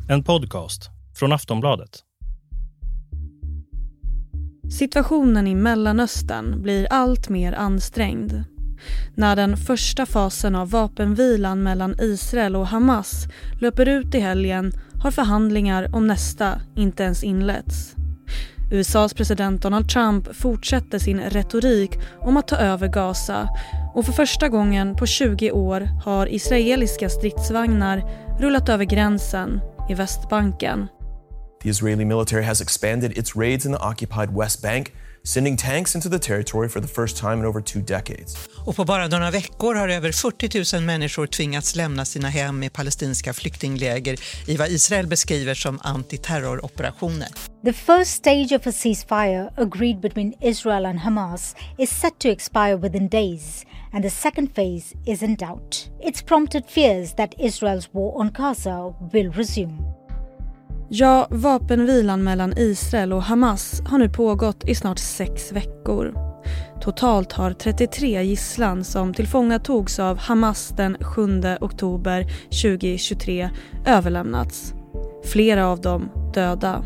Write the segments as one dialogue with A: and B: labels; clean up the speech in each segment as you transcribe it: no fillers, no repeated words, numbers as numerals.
A: En podcast från Aftonbladet.
B: Situationen i Mellanöstern blir allt mer ansträngd. När den första fasen av vapenvilan mellan Israel och Hamas löper ut i helgen har förhandlingar om nästa inte ens inletts. USAs president Donald Trump fortsätter sin retorik om att ta över Gaza och för första gången på 20 år har israeliska stridsvagnar rullat över gränsen i Västbanken.
C: The Israeli military has expanded its raids in the occupied West Bank, sending tanks into the territory for the first time in over 2 decades.
D: Och på bara några veckor har över 40 000 människor tvingats lämna sina hem i palestinska flyktingläger i vad Israel beskriver som antiterroroperationer.
E: The first stage of a ceasefire agreed between Israel and Hamas is set to expire within days, and the second phase is in doubt. It's prompted fears that Israel's war on Gaza will resume.
B: Ja, vapenvilan mellan Israel och Hamas har nu pågått i snart 6 veckor. Totalt har 33 gisslan som tillfångatogs av Hamas den 7 oktober 2023 överlämnats. Flera av dem döda.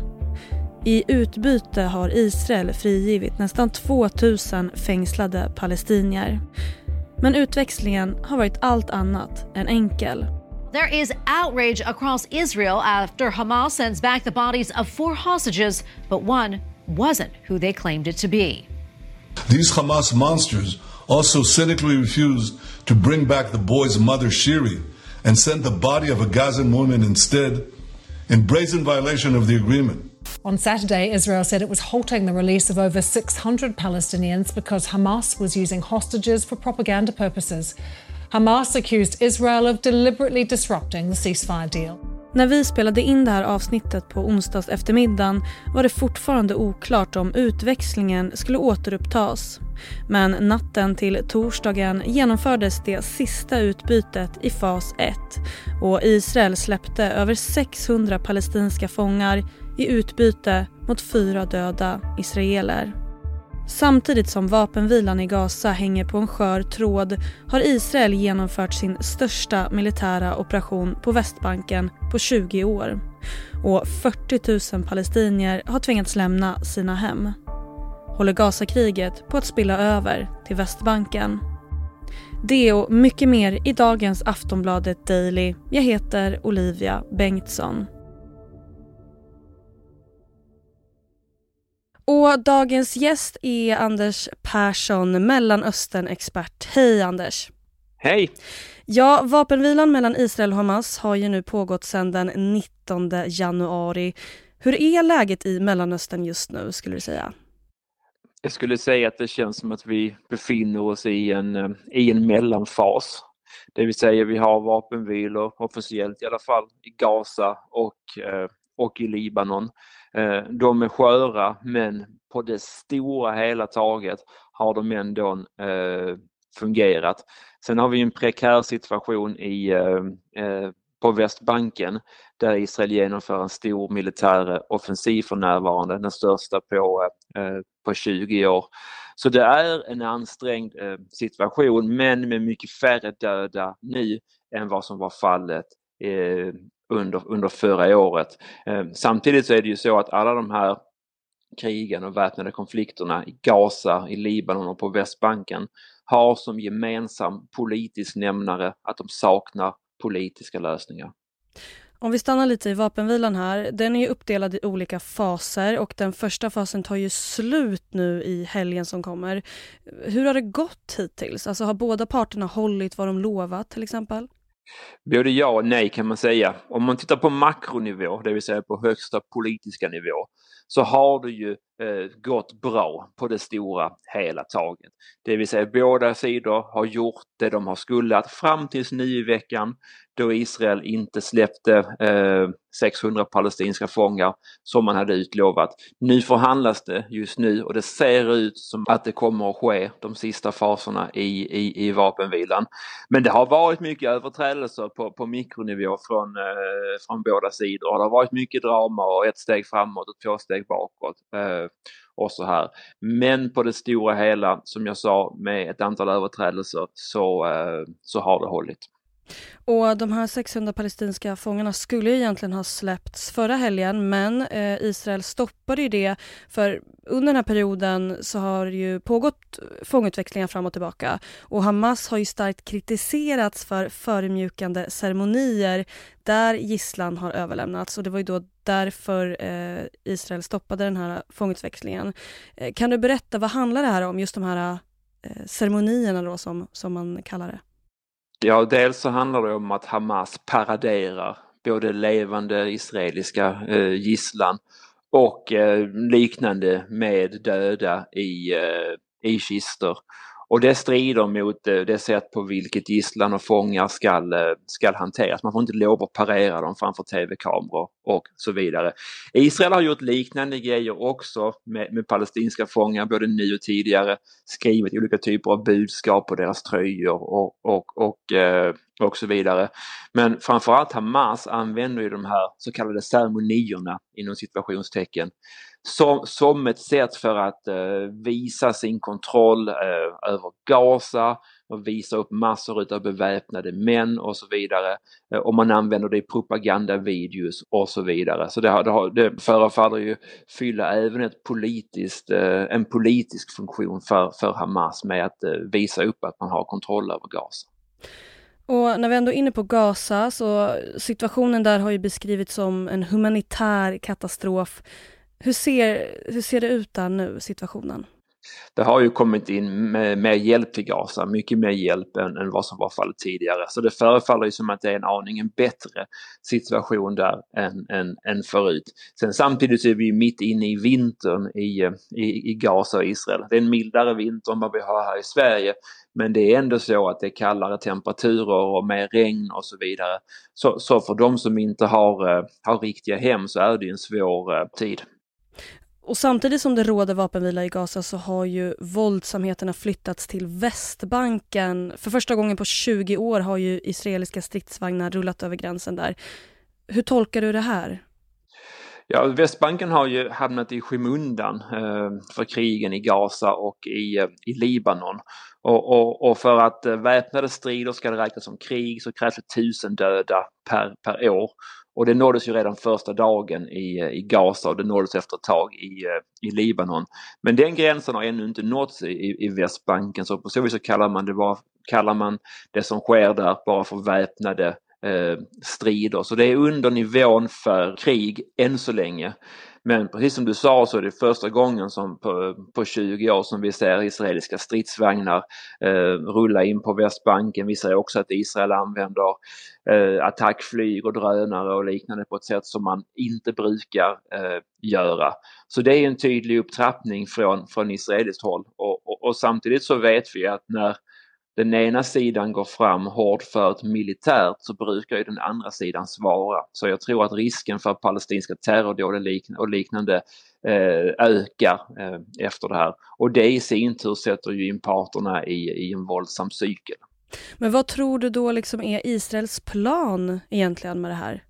B: I utbyte har Israel frigivit nästan 2000 fängslade palestinier. Men utväxlingen har varit allt annat än enkel.
F: There is outrage across Israel after Hamas sends back the bodies of 4 hostages, but one wasn't who they claimed it to be.
G: These Hamas monsters also cynically refused to bring back the boy's mother, Shiri, and sent the body of a Gazan woman instead, in brazen violation of the agreement.
H: On Saturday, Israel said it was halting the release of over 600 Palestinians because Hamas was using hostages for propaganda purposes. Hamas accused Israel of deliberately disrupting the ceasefire deal.
B: När vi spelade in det här avsnittet på onsdags eftermiddagen var det fortfarande oklart om utväxlingen skulle återupptas. Men natten till torsdagen genomfördes det sista utbytet i fas 1 och Israel släppte över 600 palestinska fångar i utbyte mot 4 döda israeler. Samtidigt som vapenvilan i Gaza hänger på en skör tråd har Israel genomfört sin största militära operation på Västbanken på 20 år. Och 40 000 palestinier har tvingats lämna sina hem. Håller Gazakriget på att spilla över till Västbanken? Det och mycket mer i dagens Aftonbladet Daily. Jag heter Olivia Bengtsson. Och dagens gäst är Anders Persson, Mellanöstern-expert. Hej Anders!
I: Hej!
B: Ja, vapenvilan mellan Israel och Hamas har ju nu pågått sedan den 19 januari. Hur är läget i Mellanöstern just nu, skulle du säga?
I: Jag skulle säga att det känns som att vi befinner oss i en mellanfas. Det vill säga vi har vapenvilor, officiellt i alla fall, i Gaza och i Libanon. De är sköra, men på det stora hela taget har de ändå fungerat. Sen har vi en prekär situation på Västbanken där Israel genomför en stor militär offensiv för närvarande, den största på 20 år. Så det är en ansträngd situation, men med mycket färre döda nu än vad som var fallet under förra året. Samtidigt så är det ju så att alla de här krigen och väpnade konflikterna i Gaza, i Libanon och på Västbanken har som gemensam politisk nämnare att de saknar politiska lösningar.
B: Om vi stannar lite i vapenvilan här, den är ju uppdelad i olika faser och den första fasen tar ju slut nu i helgen som kommer. Hur har det gått hittills? Alltså har båda parterna hållit vad de lovat till exempel?
I: Både ja och nej kan man säga. Om man tittar på makronivå, det vill säga på högsta politiska nivå, så har det ju gått bra på det stora hela taget. Det vill säga båda sidor har gjort det de har skullat fram tills nu i veckan, då Israel inte släppte 600 palestinska fångar som man hade utlovat. Nu förhandlas det just nu och det ser ut som att det kommer att ske de sista faserna i vapenvilan. Men det har varit mycket överträdelser på mikronivå från båda sidor. Det har varit mycket drama och 1 steg framåt och 2 steg bakåt. Och så här. Men på det stora hela, som jag sa, med ett antal överträdelser så har det hållit.
B: Och de här 600 palestinska fångarna skulle ju egentligen ha släppts förra helgen, men Israel stoppade ju det, för under den här perioden så har det ju pågått fångutväxlingar fram och tillbaka, och Hamas har ju starkt kritiserats för förödmjukande ceremonier där gisslan har överlämnats, och det var ju då därför Israel stoppade den här fångutväxlingen. Kan du berätta, vad handlar det här om, just de här ceremonierna då som man kallar det?
I: Ja, dels så handlar det om att Hamas paraderar både levande israeliska gisslan och liknande med döda i kistor. Och det strider mot det sätt på vilket gisslan och fångar ska hanteras. Man får inte lov att parera dem framför tv-kameror och så vidare. Israel har gjort liknande grejer också med palestinska fångar, både nu och tidigare, skrivit olika typer av budskap på deras tröjor och så vidare. Men framförallt Hamas använder ju de här så kallade ceremonierna inom situationstecken som ett sätt för att visa sin kontroll över Gaza och visa upp massor av beväpnade män och så vidare. Och man använder det i propagandavideos och så vidare. Så det förefaller ju fylla även en politisk funktion för Hamas med att visa upp att man har kontroll över Gaza.
B: Och när vi ändå är inne på Gaza, så situationen där har ju beskrivits som en humanitär katastrof. Hur ser det ut där nu, situationen?
I: Det har ju kommit in med hjälp till Gaza, mycket mer hjälp än vad som var fallet tidigare. Så det förefaller ju som att det är en aningen bättre situation där än förut. Sen samtidigt så är vi mitt inne i vintern i Gaza och Israel. Det är en mildare vinter än vad vi har här i Sverige. Men det är ändå så att det är kallare temperaturer och mer regn och så vidare. Så för de som inte har riktiga hem så är det en svår tid.
B: Och samtidigt som det råder vapenvila i Gaza så har ju våldsamheterna flyttats till Västbanken. För första gången på 20 år har ju israeliska stridsvagnar rullat över gränsen där. Hur tolkar du det här?
I: Ja, Västbanken har ju hamnat i skymundan för krigen i Gaza och i Libanon. Och för att väpnade strider ska det räknas som krig så krävs det 1000 döda per år. Och det nåddes ju redan första dagen i Gaza och det nåddes efter ett tag i Libanon. Men den gränsen har ännu inte nåtts i Västbanken, så på så vis så kallar man det som sker där bara för väpnade strider. Så det är under nivån för krig än så länge. Men precis som du sa så är det första gången som på 20 år som vi ser israeliska stridsvagnar rulla in på Västbanken. Vi ser också att Israel använder attackflyg och drönare och liknande på ett sätt som man inte brukar göra. Så det är en tydlig upptrappning från israeliskt håll. Och samtidigt så vet vi att när den ena sidan går fram hårt för ett militärt så brukar ju den andra sidan svara. Så jag tror att risken för palestinska terrordåd och liknande ökar efter det här. Och det i sin tur sätter ju in parterna i en våldsam cykel.
B: Men vad tror du då liksom är Israels plan egentligen med det här?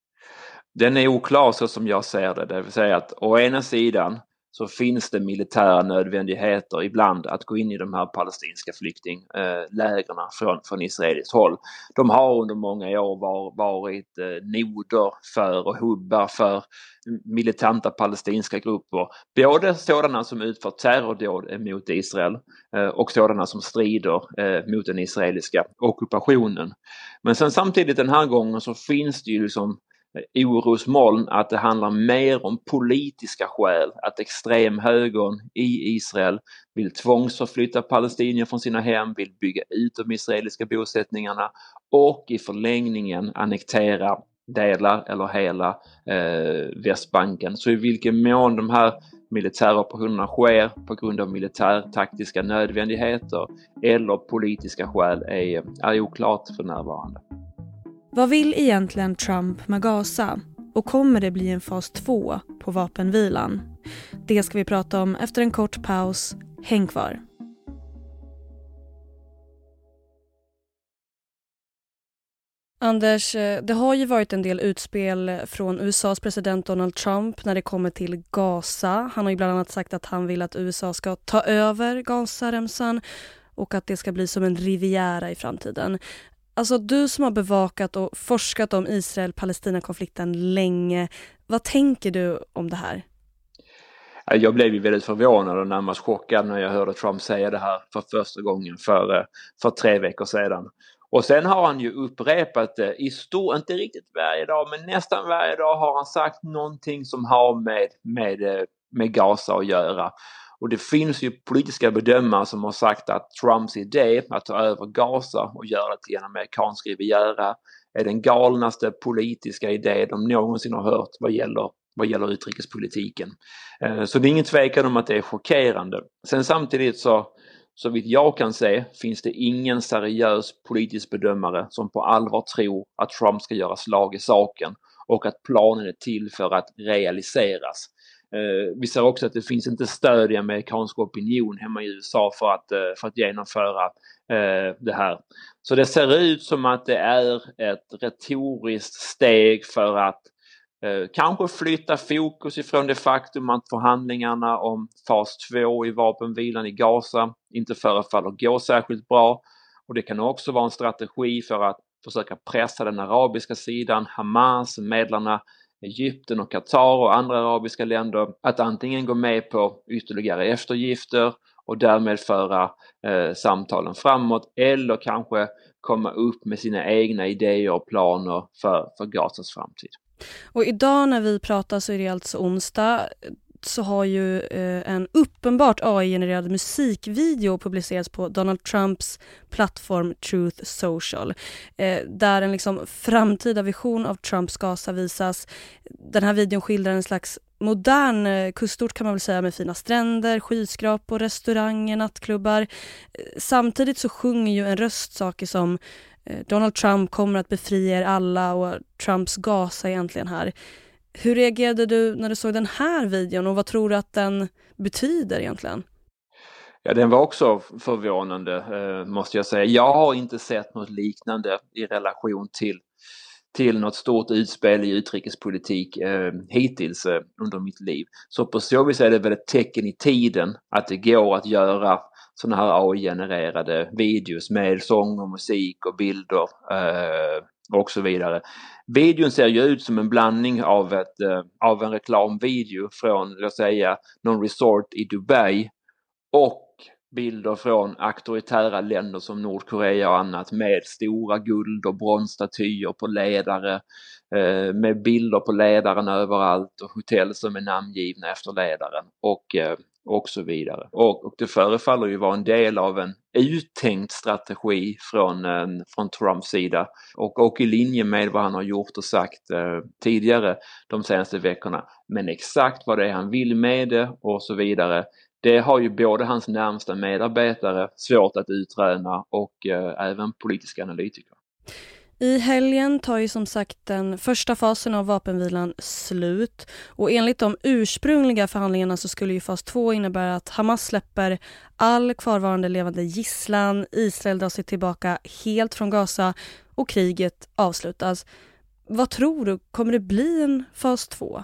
I: Den är oklar så som jag ser det. Det vill säga att å ena sidan så finns det militära nödvändigheter ibland att gå in i de här palestinska flyktinglägren från israeliskt håll. De har under många år varit noder för och hubbar för militanta palestinska grupper. Både sådana som utför terrordåd mot Israel och sådana som strider mot den israeliska ockupationen. Men sen samtidigt den här gången så finns det ju liksom orosmoln att det handlar mer om politiska skäl, att extremhögern i Israel vill tvångsförflytta palestinier från sina hem, vill bygga ut de israeliska bosättningarna och i förlängningen annektera delar eller hela Västbanken. Så i vilken mån de här militära operationerna sker på grund av militärtaktiska nödvändigheter eller politiska skäl är oklart för närvarande.
B: Vad vill egentligen Trump med Gaza? Och kommer det bli en fas 2 på vapenvilan? Det ska vi prata om efter en kort paus. Häng kvar. Anders, det har ju varit en del utspel från USAs president Donald Trump när det kommer till Gaza. Han har ju bland annat sagt att han vill att USA ska ta över Gazaremsan och att det ska bli som en riviera i framtiden. Alltså du som har bevakat och forskat om Israel-Palestina-konflikten länge, vad tänker du om det här?
I: Jag blev ju väldigt förvånad och närmast chockad när jag hörde Trump säga det här för första gången för 3 veckor sedan. Och sen har han ju upprepat det inte riktigt varje dag, men nästan varje dag har han sagt någonting som har med Gaza att göra. Och det finns ju politiska bedömare som har sagt att Trumps idé att ta över Gaza och göra det till en amerikansk riviera är den galnaste politiska idé de någonsin har hört vad gäller utrikespolitiken. Så det är ingen tvekan om att det är chockerande. Sen samtidigt så vitt jag kan se finns det ingen seriös politisk bedömare som på allvar tror att Trump ska göra slag i saken och att planen är till för att realiseras. Vi ser också att det finns inte stöd i amerikansk opinion hemma i USA för att genomföra det här. Så det ser ut som att det är ett retoriskt steg för att kanske flytta fokus ifrån det faktum att förhandlingarna om fas 2 i vapenvilan i Gaza inte förefaller gå särskilt bra. Och det kan också vara en strategi för att försöka pressa den arabiska sidan, Hamas, medlarna Egypten och Qatar och andra arabiska länder att antingen gå med på ytterligare eftergifter och därmed föra samtalen framåt eller kanske komma upp med sina egna idéer och planer för Gazas framtid.
B: Och idag när vi pratar så är det alltså onsdag, så har ju en uppenbart AI-genererad musikvideo publicerats på Donald Trumps plattform Truth Social. Där en liksom framtida vision av Trumps Gaza visas. Den här videon skildrar en slags modern kustort kan man väl säga, med fina stränder, skyskrapor, restauranger, nattklubbar. Samtidigt så sjunger ju en röst saker som Donald Trump kommer att befria er alla och Trumps Gaza är egentligen här. Hur reagerade du när du såg den här videon och vad tror du att den betyder egentligen?
I: Ja, den var också förvånande måste jag säga. Jag har inte sett något liknande i relation till något stort utspel i utrikespolitik hittills under mitt liv. Så på så vis är det väl ett tecken i tiden att det går att göra sådana här AI-genererade videos med sång och musik och bilder och så vidare. Videon ser ju ut som en blandning av en reklamvideo från, låt säga, någon resort i Dubai och bilder från auktoritära länder som Nordkorea och annat med stora guld- och bronsstatyer på ledare, med bilder på ledaren överallt och hotell som är namngivna efter ledaren och så vidare. Och det förefaller ju vara en del av en uttänkt strategi från Trumps sida och i linje med vad han har gjort och sagt tidigare de senaste veckorna. Men exakt vad det är han vill med det och så vidare, det har ju både hans närmsta medarbetare svårt att utröna och även politiska analytiker.
B: I helgen tar ju som sagt den första fasen av vapenvilan slut och enligt de ursprungliga förhandlingarna så skulle ju fas 2 innebära att Hamas släpper all kvarvarande levande gisslan, Israel drar sig tillbaka helt från Gaza och kriget avslutas. Vad tror du, kommer det bli en fas 2?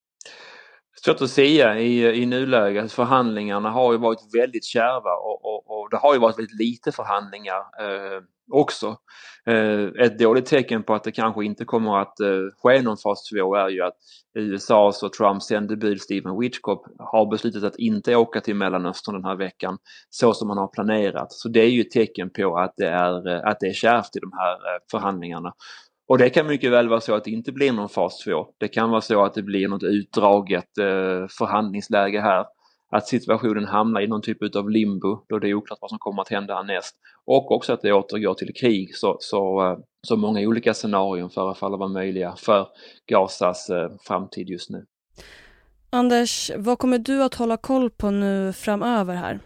I: Svårt att säga i nuläget. Förhandlingarna har ju varit väldigt kärva och det har ju varit väldigt lite förhandlingar också. Ett dåligt tecken på att det kanske inte kommer att ske någon fas 2 är ju att USAs och Trumps sändebud Stephen Witkoff har beslutat att inte åka till Mellanöstern den här veckan så som man har planerat. Så det är ju ett tecken på att det är kärvt i de här förhandlingarna. Och det kan mycket väl vara så att det inte blir någon fas 2. Det kan vara så att det blir något utdraget förhandlingsläge här. Att situationen hamnar i någon typ av limbo då det är oklart vad som kommer att hända härnäst. Och också att det återgår till krig. Så många olika scenarion förefaller vara möjliga för Gazas framtid just nu.
B: Anders, vad kommer du att hålla koll på nu framöver här?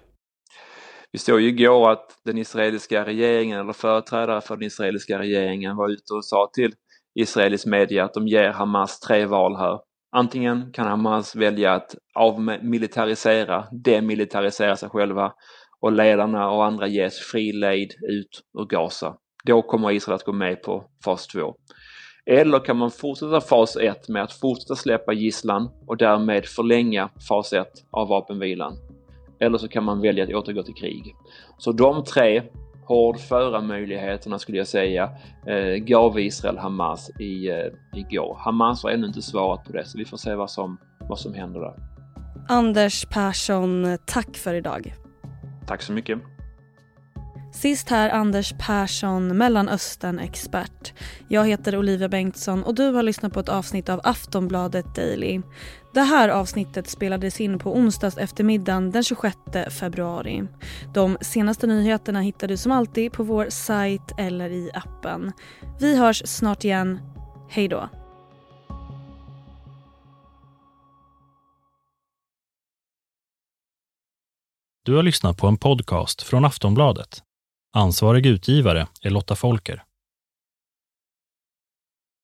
I: Vi såg ju igår att den israeliska regeringen eller företrädare för den israeliska regeringen var ute och sa till israelisk media att de ger Hamas 3 val här. Antingen kan Hamas välja att avmilitarisera, demilitarisera sig själva och ledarna och andra ges fri lejd ut ur Gaza. Då kommer Israel att gå med på fas 2. Eller kan man fortsätta fas 1 med att fortsätta släppa gisslan och därmed förlänga fas 1 av vapenvilan. Eller så kan man välja att återgå till krig. Så de 3 hårdföra möjligheterna skulle jag säga gav Israel Hamas igår. Hamas har ännu inte svarat på det, så vi får se vad som händer där.
B: Anders Persson, tack för idag.
I: Tack så mycket.
B: Sist här Anders Persson, Mellanöstern-expert. Jag heter Olivia Bengtsson och du har lyssnat på ett avsnitt av Aftonbladet Daily. Det här avsnittet spelades in på onsdags eftermiddagen den 26 februari. De senaste nyheterna hittar du som alltid på vår sajt eller i appen. Vi hörs snart igen. Hej då!
A: Du har lyssnat på en podcast från Aftonbladet. Ansvarig utgivare är Lotta Folker.